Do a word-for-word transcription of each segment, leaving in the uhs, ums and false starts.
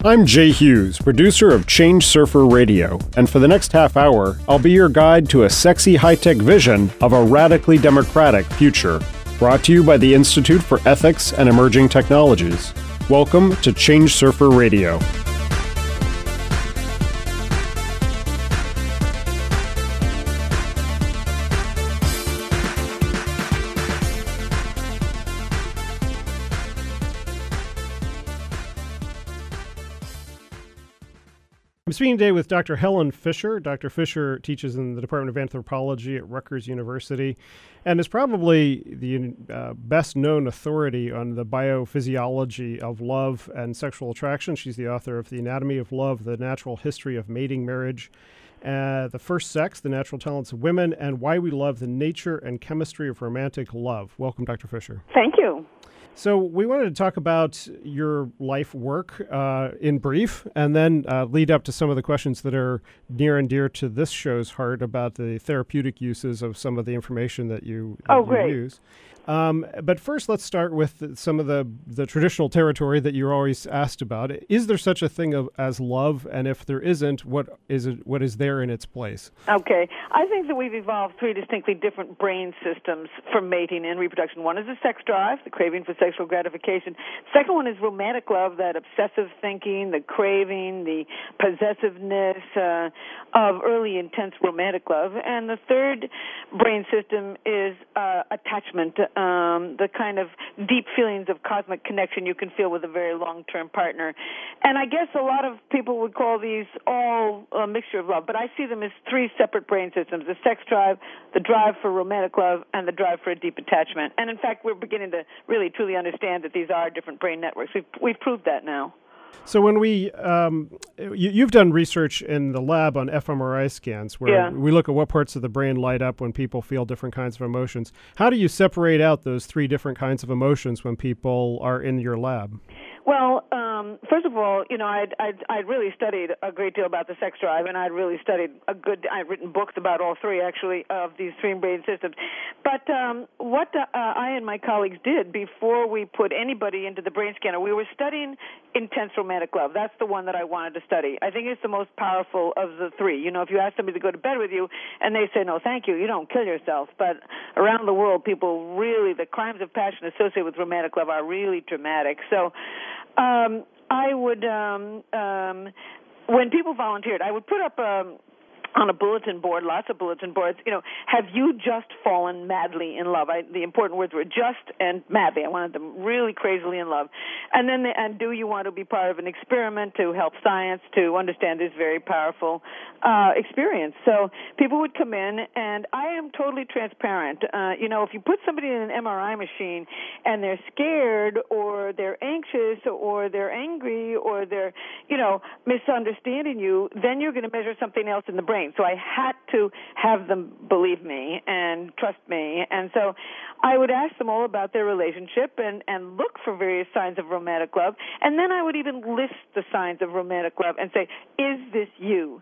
I'm Jay Hughes, producer of Change Surfer Radio, and for the next half hour, I'll be your guide to a sexy high-tech vision of a radically democratic future. Brought to you by the Institute for Ethics and Emerging Technologies. Welcome to Change Surfer Radio. I'm speaking today with Doctor Helen Fisher. Doctor Fisher teaches in the Department of Anthropology at Rutgers University and is probably the uh, best-known authority on the biophysiology of love and sexual attraction. She's the author of The Anatomy of Love, The Natural History of Mating, Marriage, uh, The First Sex, The Natural Talents of Women, and Why We Love, the Nature and Chemistry of Romantic Love. Welcome, Doctor Fisher. Thank you. So we wanted to talk about your life work uh, in brief, and then uh, lead up to some of the questions that are near and dear to this show's heart about the therapeutic uses of some of the information that you, that oh, you great. use. Um, but first, let's start with some of the, the traditional territory that you're always asked about. Is there such a thing of, as love? And if there isn't, what is it, what is there in its place? Okay. I think that we've evolved three distinctly different brain systems for mating and reproduction. One is the sex drive, the craving for sexual gratification. Second one is romantic love, that obsessive thinking, the craving, the possessiveness uh, of early intense romantic love. And the third brain system is uh, attachment, Um, the kind of deep feelings of cosmic connection you can feel with a very long-term partner. And I guess a lot of people would call these all a mixture of love, but I see them as three separate brain systems: the sex drive, the drive for romantic love, and the drive for a deep attachment. And in fact, we're beginning to really truly understand that these are different brain networks. We've, we've proved that now. So when we, um, you, you've done research in the lab on fMRI scans where yeah. we look at what parts of the brain light up when people feel different kinds of emotions. How do you separate out those three different kinds of emotions when people are in your lab? Well, um, first of all, you know, I'd, I'd, I'd really studied a great deal about the sex drive, and I'd really studied a good, I'd written books about all three, actually, of these three brain systems. But um, what uh, I and my colleagues did before we put anybody into the brain scanner, we were studying intense romantic love. That's the one that I wanted to study. I think it's the most powerful of the three. You know, if you ask somebody to go to bed with you and they say, no, thank you, you don't kill yourself. But around the world, people really, the crimes of passion associated with romantic love are really dramatic. So um, I would, um, um, when people volunteered, I would put up um, on a bulletin board, lots of bulletin boards, you know, have you just fallen madly in love? I, the important words were just and madly. I wanted them really crazily in love. And then, the, and do you want to be part of an experiment to help science to understand this very powerful uh, experience? So people would come in, and I am totally transparent. Uh, you know, if you put somebody in an M R I machine and they're scared or they're anxious or they're angry or they're, you know, misunderstanding you, then you're going to measure something else in the brain. So I had to have them believe me and trust me. And so I would ask them all about their relationship and, and look for various signs of romantic love. And then I would even list the signs of romantic love and say, is this you?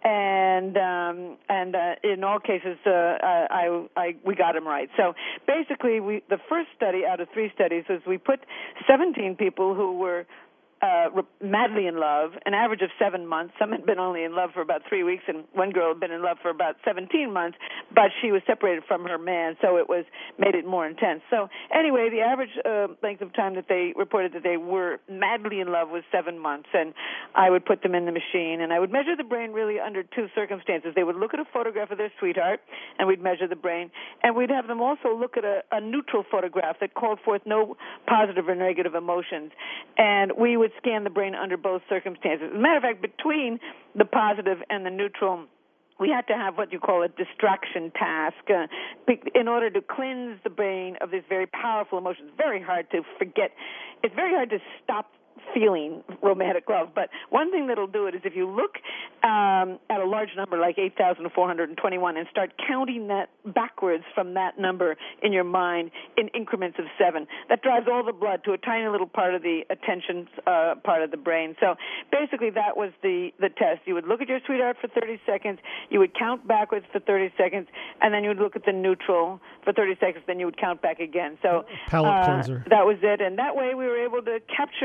And um, and uh, in all cases, uh, I, I we got them right. So basically, we the first study out of three studies was we put seventeen people who were Uh, madly in love, an average of seven months. Some had been only in love for about three weeks, and one girl had been in love for about seventeen months, but she was separated from her man, so it was made it more intense. So anyway, the average uh, length of time that they reported that they were madly in love was seven months, and I would put them in the machine, and I would measure the brain really under two circumstances. They would look at a photograph of their sweetheart, and we'd measure the brain, and we'd have them also look at a, a neutral photograph that called forth no positive or negative emotions, and we would scan the brain under both circumstances. As a matter of fact, between the positive and the neutral, we had to have what you call a distraction task uh, in order to cleanse the brain of this very powerful emotion. It's very hard to forget. It's very hard to stop feeling romantic love. But one thing that'll do it is if you look um, at a large number like eight thousand four hundred twenty-one and start counting that backwards from that number in your mind in increments of seven, that drives all the blood to a tiny little part of the attention uh, part of the brain. So basically that was the, the test. You would look at your sweetheart for thirty seconds, you would count backwards for thirty seconds, and then you would look at the neutral for thirty seconds, then you would count back again. So palate uh, cleanser. That was it. And that way we were able to capture uh,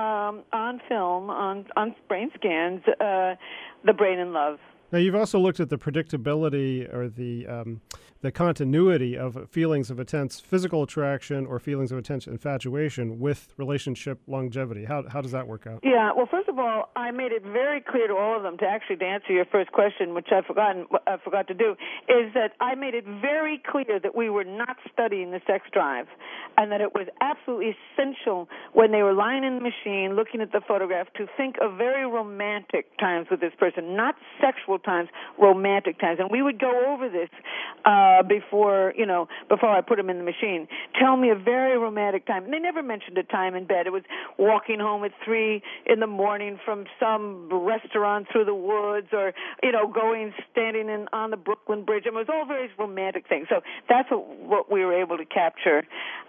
um, on film, on, on brain scans, uh, the brain in love. Now, you've also looked at the predictability or the um, the continuity of feelings of intense physical attraction or feelings of intense infatuation with relationship longevity. How how does that work out? Yeah, well, first of all, I made it very clear to all of them, to actually to answer your first question, which I've forgotten, I forgot to do, is that I made it very clear that we were not studying the sex drive, and that it was absolutely essential when they were lying in the machine looking at the photograph to think of very romantic times with this person, not sexual times, romantic times. And we would go over this uh, before, you know, before I put them in the machine. Tell me a very romantic time. And they never mentioned a time in bed. It was walking home at three in the morning from some restaurant through the woods, or, you know, going, standing in on the Brooklyn Bridge. And it was all very romantic things. So that's what, what we were able to capture.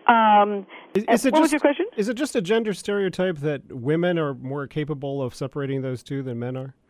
Um, is, is it what just, was your question? Is it just a gender stereotype that women are more capable of separating those two than men are?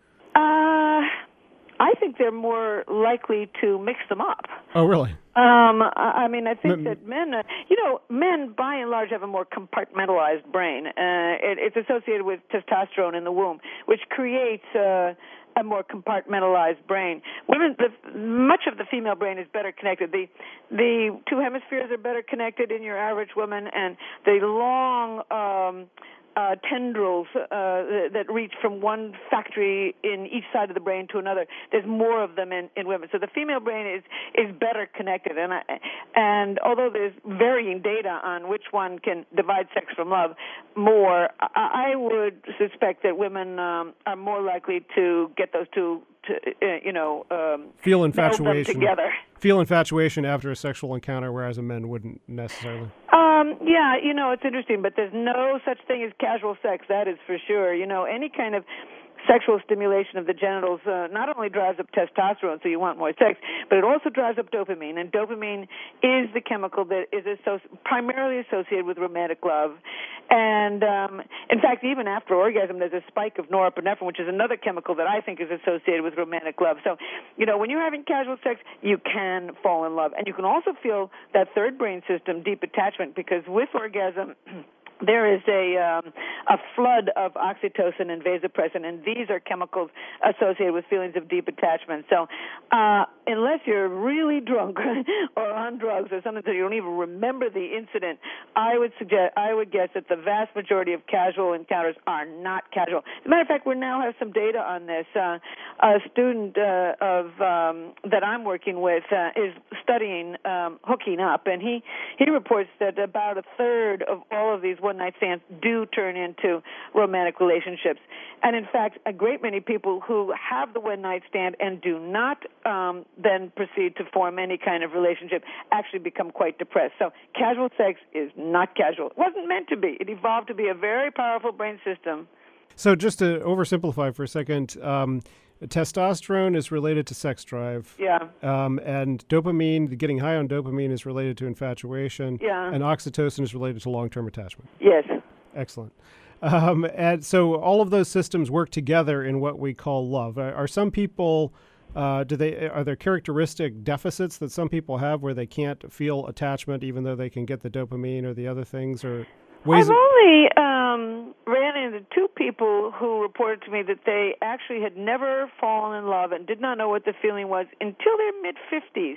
Uh, I think they're more likely to mix them up. Oh, really? Um, I mean, I think M- that men, uh, you know, men by and large have a more compartmentalized brain. Uh, it, it's associated with testosterone in the womb, which creates uh, a more compartmentalized brain. Women, the, much of the female brain is better connected. The the two hemispheres are better connected in your average woman, and the long um, Uh, tendrils uh, that reach from one factory in each side of the brain to another. There's more of them in, in women. So the female brain is, is better connected. And I, and although there's varying data on which one can divide sex from love more, I, I would suspect that women um, are more likely to get those two, to, uh, you know, um, feel infatuation together. Feel infatuation after a sexual encounter, whereas a man wouldn't necessarily. Um, yeah, you know, it's interesting, but there's no such thing as casual sex, that is for sure. You know, any kind of sexual stimulation of the genitals uh, not only drives up testosterone, so you want more sex, but it also drives up dopamine, and dopamine is the chemical that is associ- primarily associated with romantic love. And, um, in fact, even after orgasm, there's a spike of norepinephrine, which is another chemical that I think is associated with romantic love. So, you know, when you're having casual sex, you can fall in love. And you can also feel that third brain system, deep attachment, because with orgasm, there is a um, a flood of oxytocin and vasopressin, and these are chemicals associated with feelings of deep attachment. So uh, unless you're really drunk or on drugs or something that you don't even remember the incident, I would suggest, I would guess that the vast majority of casual encounters are not casual. As a matter of fact, we now have some data on this. Uh, a student uh, of um, that I'm working with uh, is studying um, hooking up, and he, he reports that about a third of all of these one-night stands do turn into romantic relationships. And in fact, a great many people who have the one-night stand and do not um, then proceed to form any kind of relationship actually become quite depressed. So casual sex is not casual. It wasn't meant to be. It evolved to be a very powerful brain system. So just to oversimplify for a second, um, testosterone is related to sex drive. Yeah. Um, and dopamine, getting high on dopamine is related to infatuation. Yeah. And oxytocin is related to long-term attachment. Yes. Excellent. Um, and so all of those systems work together in what we call love. Are, are some people, uh, do they, are there characteristic deficits that some people have where they can't feel attachment even though they can get the dopamine or the other things, or ways? I've of- only um, ran into two people who reported to me that they actually had never fallen in love and did not know what the feeling was until their mid-fifties.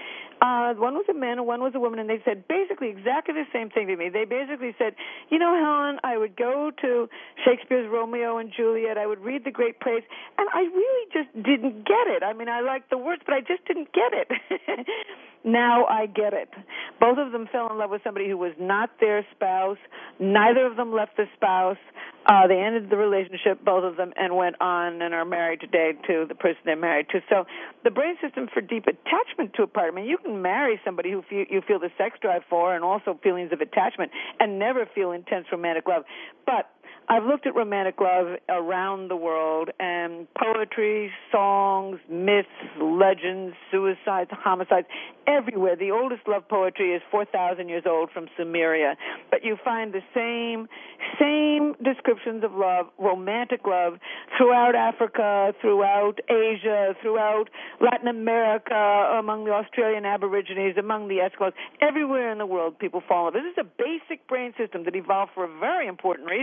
Uh, one was a man and one was a woman, and they said basically exactly the same thing to me. They basically said, you know, Helen, I would go to Shakespeare's Romeo and Juliet, I would read the great plays, and I really just didn't get it. I mean, I liked the words, but I just didn't get it. Now I get it. Both of them fell in love with somebody who was not their spouse. Neither of them left the spouse. Uh, they ended the relationship, both of them, and went on and are married today to the person they're married to. So the brain system for deep attachment to a partner, I mean, you can marry somebody who feel, you feel the sex drive for and also feelings of attachment and never feel intense romantic love. But I've looked at romantic love around the world, and poetry, songs, myths, legends, suicides, homicides, everywhere. The oldest love poetry is four thousand years old from Sumeria. But you find the same same descriptions of love, romantic love, throughout Africa, throughout Asia, throughout Latin America, among the Australian Aborigines, among the Eskimos. Everywhere in the world, people fall in love. This is a basic brain system that evolved for a very important reason,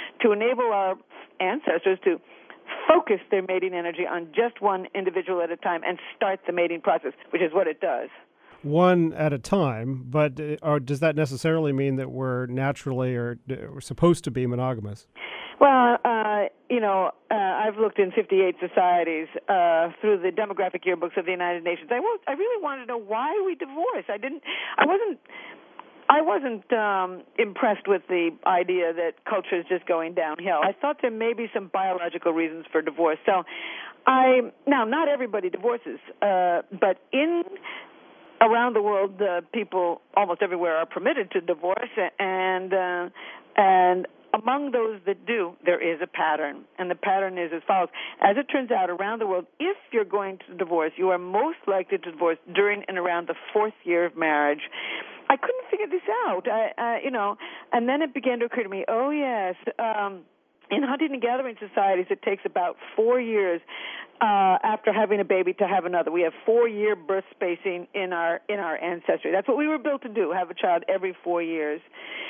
to enable our ancestors to focus their mating energy on just one individual at a time and start the mating process, which is what it does. One at a time, but uh, or does that necessarily mean that we're naturally or uh, supposed to be monogamous? Well, uh, you know, uh, I've looked in fifty-eight societies uh, through the demographic yearbooks of the United Nations. I, was, I really wanted to know why we divorce. I didn't. I wasn't. I wasn't um, impressed with the idea that culture is just going downhill. I thought there may be some biological reasons for divorce. So, I now not everybody divorces, uh, but in around the world, uh, people almost everywhere are permitted to divorce, and uh, and among those that do, there is a pattern, and the pattern is as follows. As it turns out, around the world, if you're going to divorce, you are most likely to divorce during and around the fourth year of marriage. I couldn't figure this out, I, I, you know, and then it began to occur to me, oh, yes, um, in hunting and gathering societies, it takes about four years uh, after having a baby to have another. We have four-year birth spacing in our in our ancestry. That's what we were built to do, have a child every four years.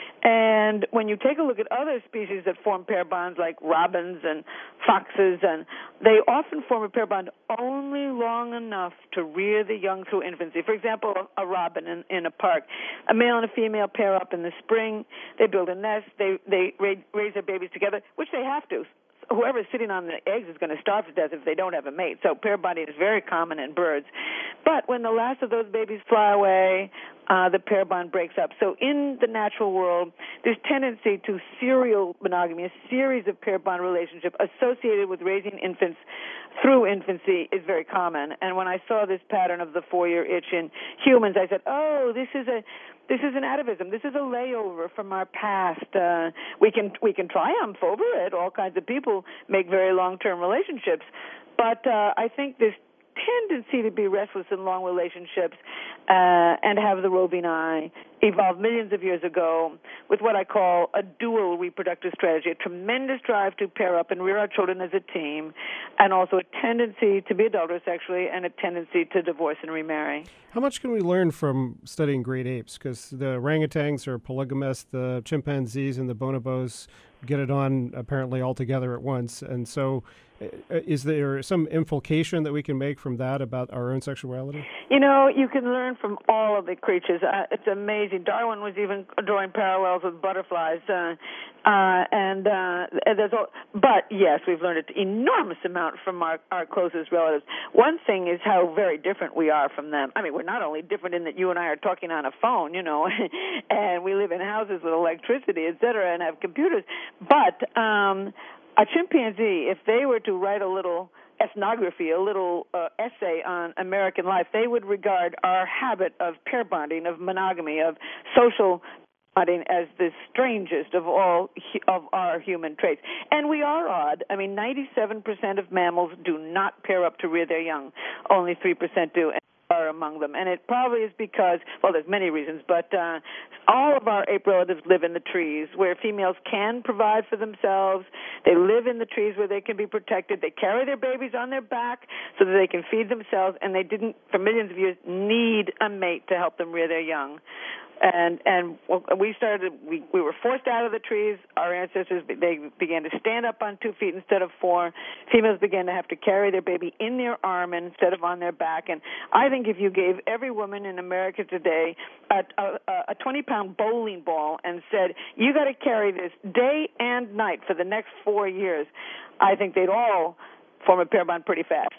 And when you take a look at other species that form pair bonds, like robins and foxes, and they often form a pair bond only long enough to rear the young through infancy. For example, a robin in, in a park, a male and a female pair up in the spring. They build a nest. They they raise their babies together, which they have to. Whoever's sitting on the eggs is going to starve to death if they don't have a mate. So pair bonding is very common in birds. But when the last of those babies fly away, uh, the pair bond breaks up. So in the natural world, there's tendency to serial monogamy, a series of pair bond relationships associated with raising infants through infancy is very common. And when I saw this pattern of the four-year itch in humans, I said, oh, this is a This is an atavism. This is a layover from our past. Uh, we can we can triumph over it. All kinds of people make very long-term relationships, but uh, I think this tendency to be restless in long relationships uh, and have the roving eye evolved millions of years ago with what I call a dual reproductive strategy, a tremendous drive to pair up and rear our children as a team, and also a tendency to be adult or sexually and a tendency to divorce and remarry. How much can we learn from studying great apes? Because the orangutans are polygamous, the chimpanzees and the bonobos get it on apparently all together at once. And so uh, is there some implication that we can make from that about our own sexuality? You know, you can learn from all of the creatures. Uh, it's amazing. Darwin was even drawing parallels with butterflies. Uh, uh, and uh, there's all, but, yes, we've learned an enormous amount from our, our closest relatives. One thing is how very different we are from them. I mean, we're not only different in that you and I are talking on a phone, you know, and we live in houses with electricity, et cetera, and have computers, but um, a chimpanzee, if they were to write a little ethnography, a little uh, essay on American life, they would regard our habit of pair bonding, of monogamy, of social bonding as the strangest of all of our human traits. And we are odd. I mean, ninety-seven percent of mammals do not pair up to rear their young. Only three percent do. Are among them, and it probably is because, well, there's many reasons, but uh, all of our ape relatives live in the trees where females can provide for themselves. They live in the trees where they can be protected. They carry their babies on their back so that they can feed themselves, and they didn't, for millions of years, need a mate to help them rear their young. And and we started. We, we were forced out of the trees. Our ancestors they began to stand up on two feet instead of four. Females began to have to carry their baby in their arm instead of on their back. And I think if you gave every woman in America today a, a, a twenty-pound bowling ball and said you got to carry this day and night for the next four years, I think they'd all form a pair bond pretty fast.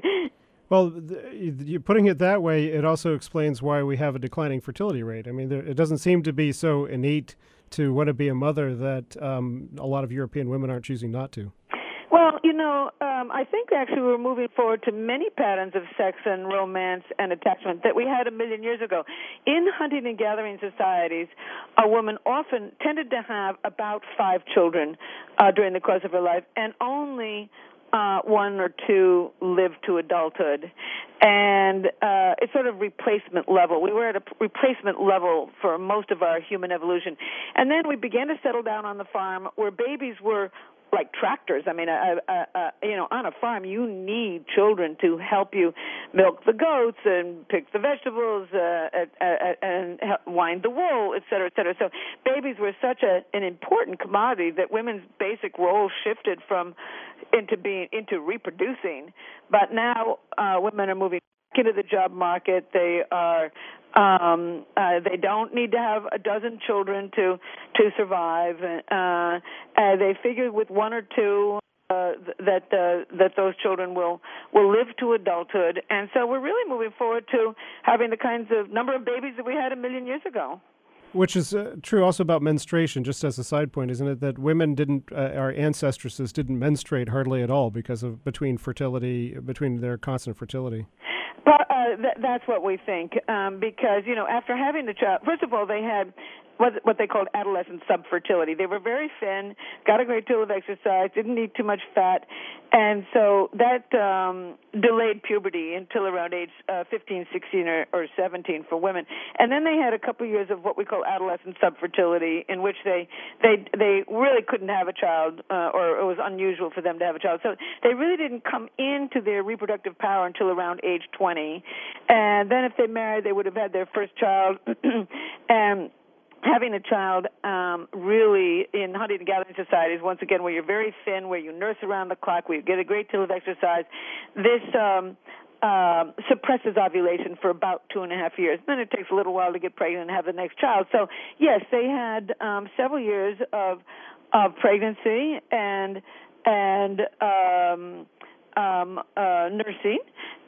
Well, th- putting it that way, it also explains why we have a declining fertility rate. I mean, there, it doesn't seem to be so innate to want to be a mother that um, a lot of European women aren't choosing not to. Well, you know, um, I think actually we're moving forward to many patterns of sex and romance and attachment that we had a million years ago. In hunting and gathering societies, a woman often tended to have about five children uh, during the course of her life, and only Uh, one or two live to adulthood, and uh, it's sort of replacement level. We were at a replacement level for most of our human evolution, and then we began to settle down on the farm where babies were like tractors. I mean, uh, uh, uh, you know, on a farm, you need children to help you milk the goats and pick the vegetables uh, uh, uh, and wind the wool, et cetera, et cetera. So babies were such a, an important commodity that women's basic role shifted from into being into reproducing. But now uh, women are moving into the job market. They are um, uh, they don't need to have a dozen children to to survive. Uh, uh, they figure with one or two uh, that uh, that those children will will live to adulthood, and so we're really moving forward to having the kinds of number of babies that we had a million years ago. Which is uh, true also about menstruation, just as a side point, isn't it? That women didn't, uh, our ancestresses didn't menstruate hardly at all because of between fertility, between their constant fertility. But uh, th- that's what we think, um, because, you know, after having the child, first of all, they had what, what they called adolescent subfertility. They were very thin, got a great deal of exercise, didn't need too much fat, and so that um, delayed puberty until around age uh, fifteen, sixteen, or, or seventeen for women. And then they had a couple years of what we call adolescent subfertility, in which they they they really couldn't have a child, uh, or it was unusual for them to have a child. So they really didn't come into their reproductive power until around age twenty. And then if they married, they would have had their first child. And having a child um, really in hunting and gathering societies, once again, where you're very thin, where you nurse around the clock, where you get a great deal of exercise, this um, uh, suppresses ovulation for about two and a half years. Then it takes a little while to get pregnant and have the next child. So, yes, they had um, several years of of pregnancy and and um, um, uh, nursing.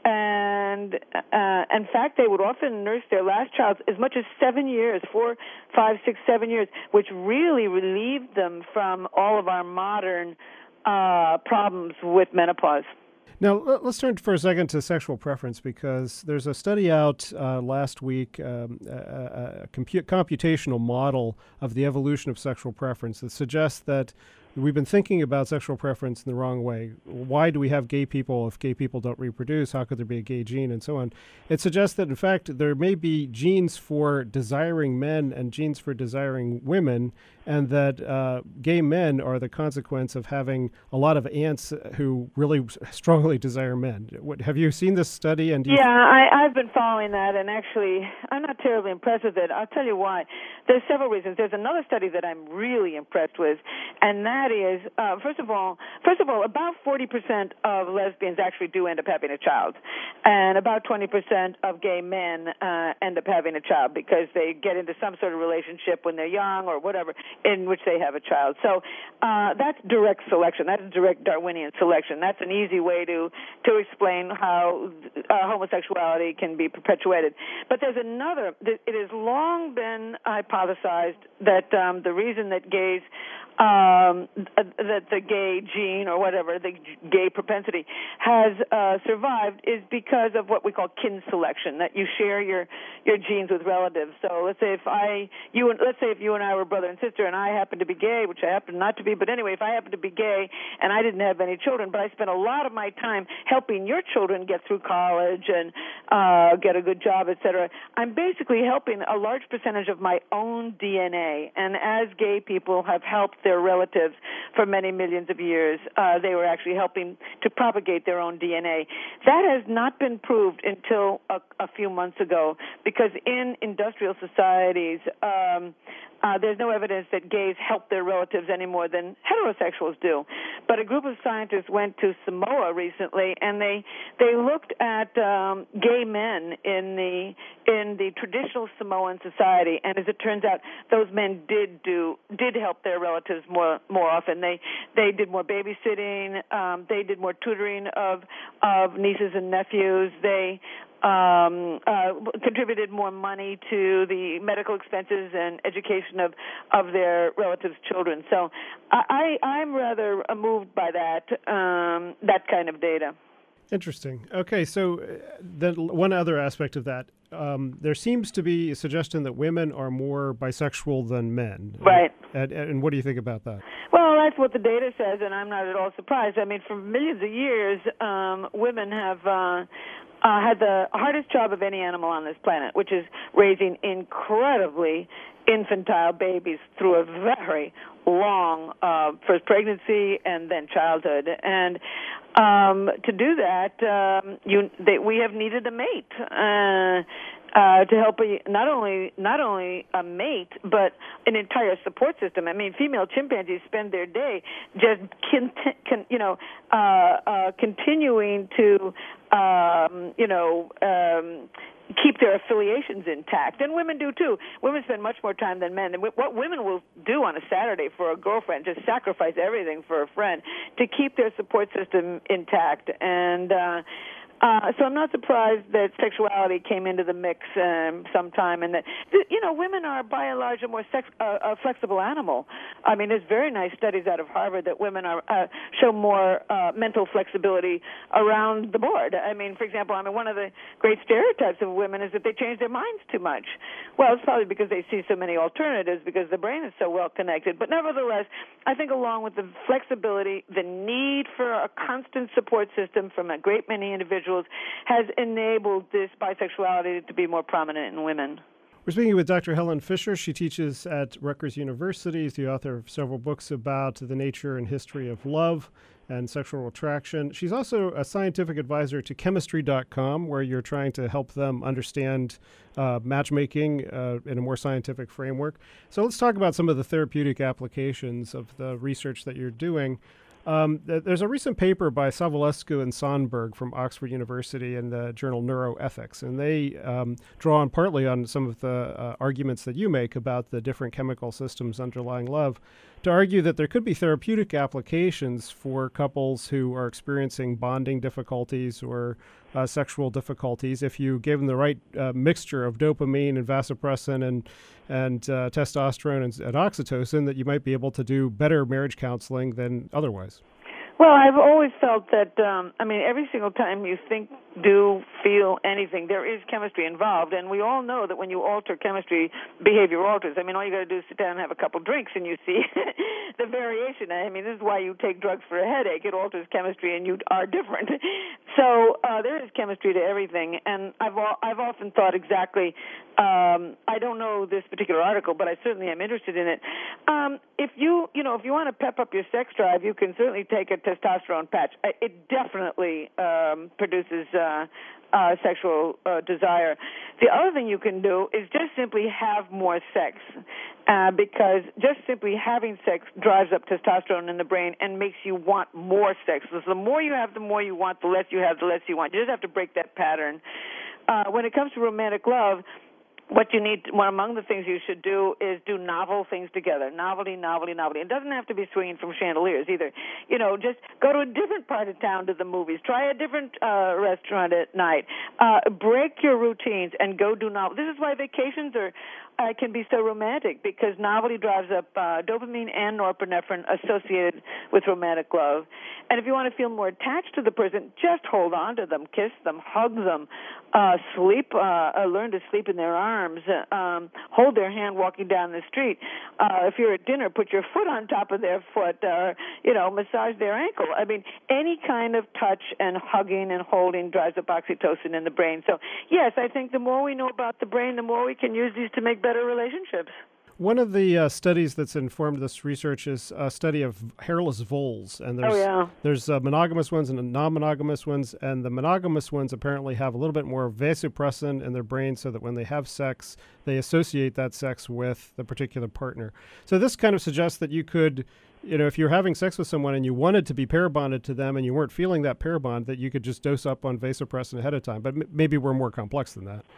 And uh, in fact, they would often nurse their last child as much as seven years, four, five, six, seven years, which really relieved them from all of our modern uh, problems with menopause. Now, let's turn for a second to sexual preference, because there's a study out uh, last week, um, a, a compu- computational model of the evolution of sexual preference that suggests that we've been thinking about sexual preference in the wrong way. Why do we have gay people if gay people don't reproduce? How could there be a gay gene, and so on? It suggests that, in fact, there may be genes for desiring men and genes for desiring women, and that uh, gay men are the consequence of having a lot of aunts who really strongly desire men. What, have you seen this study? And do you yeah, I, I've been following that, and actually, I'm not terribly impressed with it. I'll tell you why. There's several reasons. There's another study that I'm really impressed with, and that is, uh, first of all, first of all, about forty percent of lesbians actually do end up having a child, and about twenty percent of gay men uh, end up having a child because they get into some sort of relationship when they're young or whatever, in which they have a child. So uh, that's direct selection. That's direct Darwinian selection. That's an easy way to to explain how uh, homosexuality can be perpetuated. But there's another. It has long been hypothesized that um, the reason that gays Um, that the gay gene or whatever, the gay propensity has uh, survived is because of what we call kin selection, that you share your, your genes with relatives. So let's say if I, you, and let's say if you and I were brother and sister and I happen to be gay, which I happen not to be, but anyway, if I happen to be gay and I didn't have any children, but I spent a lot of my time helping your children get through college and uh, get a good job, et cetera, I'm basically helping a large percentage of my own D N A. And as gay people have helped their relatives for many millions of years, uh, they were actually helping to propagate their own D N A. That has not been proved until a, a few months ago, because in industrial societies, um, uh, there's no evidence that gays help their relatives any more than heterosexuals do. But a group of scientists went to Samoa recently, and they they looked at um, gay men in the in the traditional Samoan society, and as it turns out, those men did do did help their relatives more more often. They they did more babysitting. Um, they did more tutoring of of nieces and nephews. They um, uh, contributed more money to the medical expenses and education of, of their relatives' children. So I, I'm rather moved by that um, that kind of data. Interesting. Okay, so then one other aspect of that, um, there seems to be a suggestion that women are more bisexual than men. Right. And, and what do you think about that? Well, that's what the data says, and I'm not at all surprised. I mean, for millions of years, um, women have uh, uh, had the hardest job of any animal on this planet, which is raising incredibly infantile babies through a very long uh, first pregnancy and then childhood. And um, to do that, um, you they, we have needed a mate uh, uh, to help a, not only not only a mate but an entire support system. I mean, female chimpanzees spend their day just con- con- you know uh, uh, continuing to um, you know. Um, keep their affiliations intact. And women do, too. Women spend much more time than men. And what women will do on a Saturday for a girlfriend, just sacrifice everything for a friend to keep their support system intact. And uh, uh, so I'm not surprised that sexuality came into the mix um, sometime, and that, you know, women are by and large a more sex, uh, a flexible animal. I mean, there's very nice studies out of Harvard that women are uh, show more uh, mental flexibility around the board. I mean, for example, I mean, one of the great stereotypes of women is that they change their minds too much. Well, it's probably because they see so many alternatives because the brain is so well connected. But nevertheless, I think along with the flexibility, the need for a constant support system from a great many individuals has enabled this bisexuality to be more prominent in women. We're speaking with Doctor Helen Fisher. She teaches at Rutgers University. She's the author of several books about the nature and history of love and sexual attraction. She's also a scientific advisor to chemistry dot com, where you're trying to help them understand uh, matchmaking uh, in a more scientific framework. So let's talk about some of the therapeutic applications of the research that you're doing. Um, th- there's a recent paper by Savulescu and Sonberg from Oxford University in the journal Neuroethics, and they um, draw on partly on some of the uh, arguments that you make about the different chemical systems underlying love to argue that there could be therapeutic applications for couples who are experiencing bonding difficulties or uh, sexual difficulties if you gave them the right uh, mixture of dopamine and vasopressin and and uh, testosterone and, and oxytocin, that you might be able to do better marriage counseling than otherwise. Well, I've always felt that, um, I mean, every single time you think, do, feel anything, there is chemistry involved. And we all know that when you alter chemistry, behavior alters. I mean, all you got to do is sit down and have a couple drinks and you see the variation. I mean, this is why you take drugs for a headache. It alters chemistry and you are different. So uh, there is chemistry to everything. And I've al- I've often thought exactly, um, I don't know this particular article, but I certainly am interested in it. Um, if you, you know, if you want to pep up your sex drive, you can certainly take a testosterone patch. It definitely um, produces uh, uh, sexual uh, desire. The other thing you can do is just simply have more sex, uh, because just simply having sex drives up testosterone in the brain and makes you want more sex. So the more you have, the more you want. The less you have, the less you want. You just have to break that pattern. Uh, when it comes to romantic love, what you need, one among the things you should do is do novel things together. Novelty, novelty, novelty. It doesn't have to be swinging from chandeliers either. You know, just go to a different part of town to the movies. Try a different uh, restaurant at night. Uh, break your routines and go do novel. This is why vacations are uh, can be so romantic, because novelty drives up uh, dopamine and norepinephrine associated with romantic love. And if you want to feel more attached to the person, just hold on to them, kiss them, hug them, uh, sleep, uh, uh, learn to sleep in their arms, uh, um, hold their hand walking down the street. Uh, if you're at dinner, put your foot on top of their foot, or, you know, massage their ankle. I mean, any kind of touch and hugging and holding drives up oxytocin in the brain. So, yes, I think the more we know about the brain, the more we can use these to make better relationships. One of the uh, studies that's informed this research is a study of hairless voles, and there's oh, yeah. there's uh, monogamous ones and non-monogamous ones, and the monogamous ones apparently have a little bit more vasopressin in their brain, so that when they have sex, they associate that sex with the particular partner. So this kind of suggests that you could, you know, if you're having sex with someone and you wanted to be pair bonded to them and you weren't feeling that pair bond, that you could just dose up on vasopressin ahead of time. But m- maybe we're more complex than that.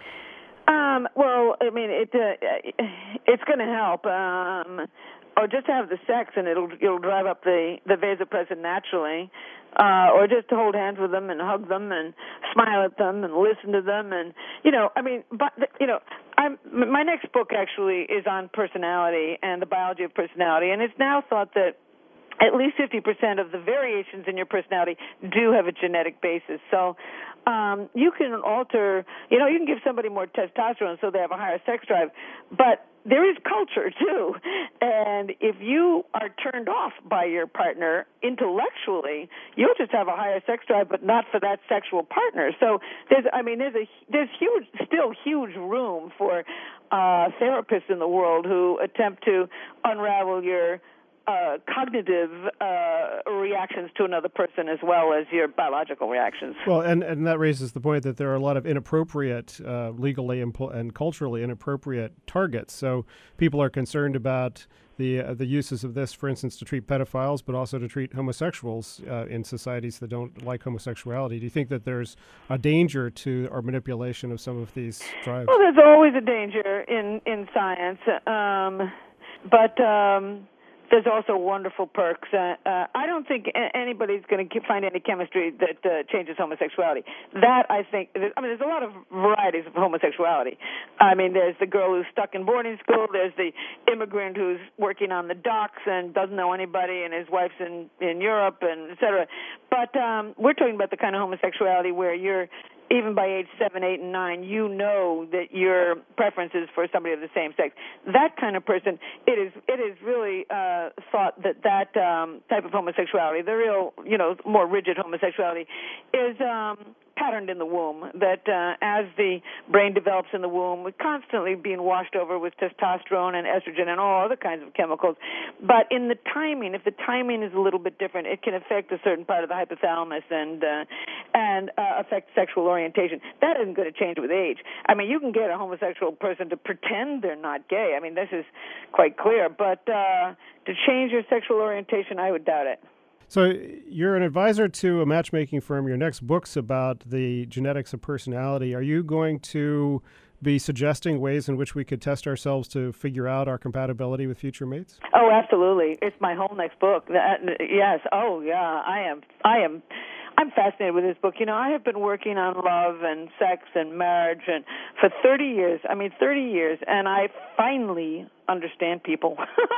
Um, well, I mean, it uh, it's going to help, um, or just have the sex, and it'll it'll drive up the the vasopressin naturally, uh, or just to hold hands with them and hug them and smile at them and listen to them, and you know, I mean, but you know, I'm my next book actually is on personality and the biology of personality, and it's now thought that at least fifty percent of the variations in your personality do have a genetic basis. So um, you can alter, you know, you can give somebody more testosterone so they have a higher sex drive, but there is culture, too. And if you are turned off by your partner intellectually, you'll just have a higher sex drive, but not for that sexual partner. So there's, I mean, there's a there's huge, still huge room for uh, therapists in the world who attempt to unravel your uh, cognitive uh, reactions to another person as well as your biological reactions. Well, and, and that raises the point that there are a lot of inappropriate, uh, legally impo- and culturally inappropriate targets. So people are concerned about the uh, the uses of this, for instance, to treat pedophiles, but also to treat homosexuals uh, in societies that don't like homosexuality. Do you think that there's a danger to our manipulation of some of these drives? Well, there's always a danger in, in science, um, but... Um, There's also wonderful perks. Uh, uh, I don't think a- anybody's going to find any chemistry that uh, changes homosexuality. That, I think, I mean, there's a lot of varieties of homosexuality. I mean, there's the girl who's stuck in boarding school. There's the immigrant who's working on the docks and doesn't know anybody, and his wife's in, in Europe, and et cetera. But um, we're talking about the kind of homosexuality where you're, even by age seven, eight, and nine, you know that your preference is for somebody of the same sex. That kind of person, it is it is really uh, thought that that um, type of homosexuality, the real, you know, more rigid homosexuality, is um, patterned in the womb. That uh, as the brain develops in the womb, we're constantly being washed over with testosterone and estrogen and all other kinds of chemicals. But in the timing, if the timing is a little bit different, it can affect a certain part of the hypothalamus and uh, and uh, affect sexual orientation. That isn't going to change with age. I mean, you can get a homosexual person to pretend they're not gay. I mean, this is quite clear. But uh, to change your sexual orientation, I would doubt it. So you're an advisor to a matchmaking firm. Your next book's about the genetics of personality. Are you going to be suggesting ways in which we could test ourselves to figure out our compatibility with future mates? Oh, absolutely. It's my whole next book. That, yes. Oh, yeah. I am. I am. I'm fascinated with this book. You know, I have been working on love and sex and marriage and for thirty years. I mean, thirty years, and I finally understand people.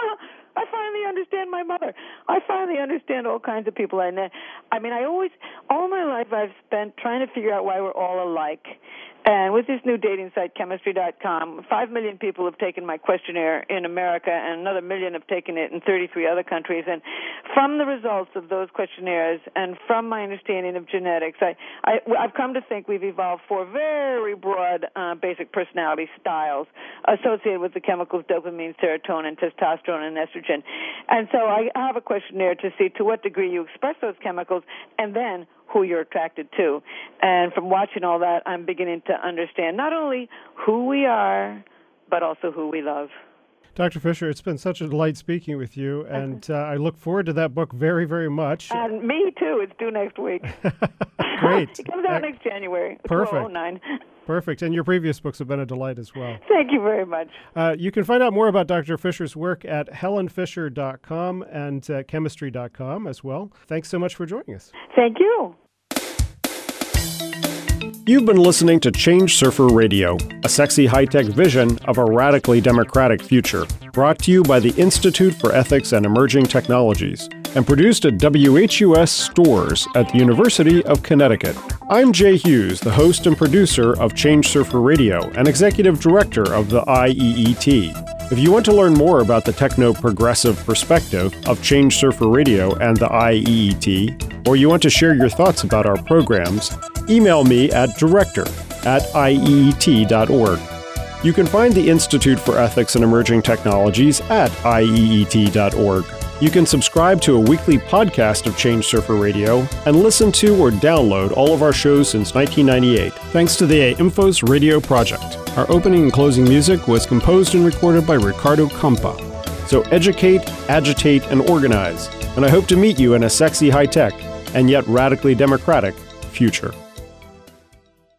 I finally understand my mother. I finally understand all kinds of people I know. I mean, I always, all my life I've spent trying to figure out why we're all alike. And with this new dating site, chemistry dot com, five million people have taken my questionnaire in America, and another million have taken it in thirty-three other countries. And from the results of those questionnaires and from my understanding of genetics, I, I, I've come to think we've evolved four very broad uh, basic personality styles associated with the chemicals dopamine, serotonin, testosterone, and estrogen. And so I have a questionnaire to see to what degree you express those chemicals and then who you're attracted to. And from watching all that, I'm beginning to understand not only who we are, but also who we love. Doctor Fisher, it's been such a delight speaking with you, and uh, I look forward to that book very, very much. And me too. It's due next week. Great. It comes out uh, next January. Perfect. twelve oh nine. Perfect. And your previous books have been a delight as well. Thank you very much. Uh, you can find out more about Doctor Fisher's work at helen fisher dot com and uh, chemistry dot com as well. Thanks so much for joining us. Thank you. You've been listening to Change Surfer Radio, a sexy high-tech vision of a radically democratic future, brought to you by the Institute for Ethics and Emerging Technologies, and produced at W H U S Stores at the University of Connecticut. I'm Jay Hughes, the host and producer of Change Surfer Radio and executive director of the I E E T. If you want to learn more about the techno-progressive perspective of Change Surfer Radio and the I E E T, or you want to share your thoughts about our programs, email me at director at I E E T dot org. You can find the Institute for Ethics and Emerging Technologies at I E E T dot org. You can subscribe to a weekly podcast of Change Surfer Radio and listen to or download all of our shows since nineteen ninety-eight, thanks to the A I M F O's radio project. Our opening and closing music was composed and recorded by Ricardo Campa. So educate, agitate, and organize. And I hope to meet you in a sexy, high-tech, and yet radically democratic future.